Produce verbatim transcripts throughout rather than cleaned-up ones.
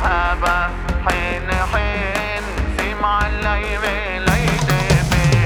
هابا حين حين سمع الليل ليتفين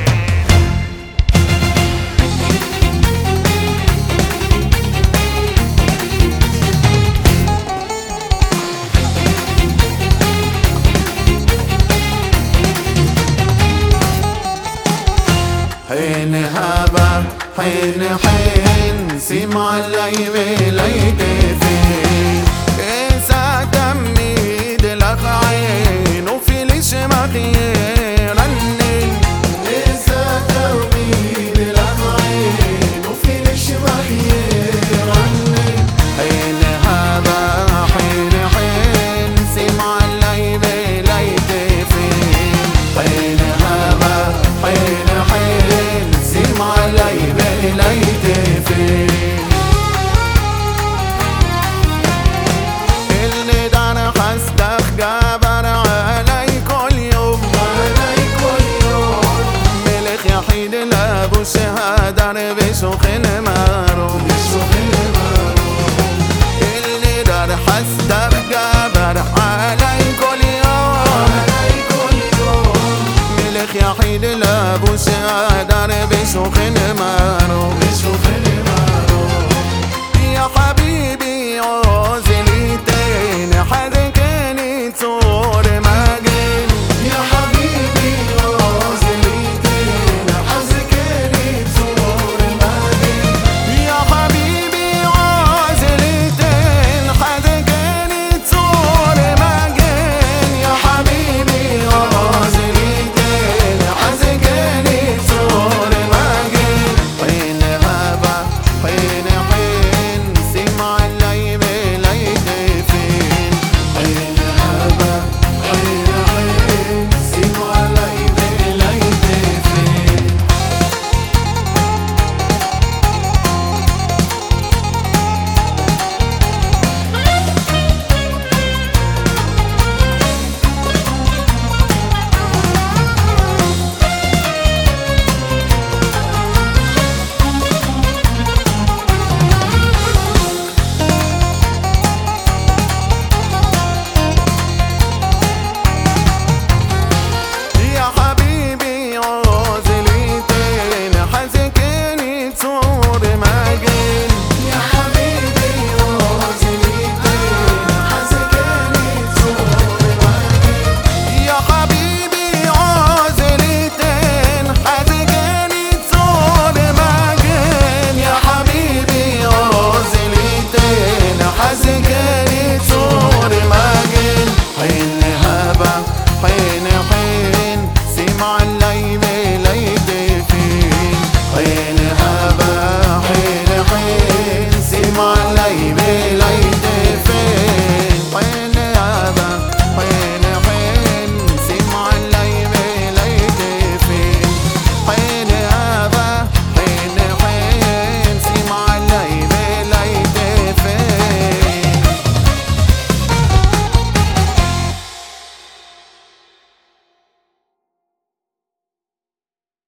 حين هابا حين حين سمع الليل ليتفين إنسا تميد لك عين وفي الشمخ يرنن إنسا تميد لك عين وفي الشمخ يرنن حين هابا حين حين سمع الليل ليتفين حين هابا حين حين سمع الليل ليتفين اللي دار خصدك جابر علي كل يوم علي كل يوم ملك يحيد لابو شهادر بشوخ الماروم بشوخ الماروم اللي دار خصدك جابر علي كل يوم علي كل يوم ملك يحيد لابو شهادر بشوخ الماروم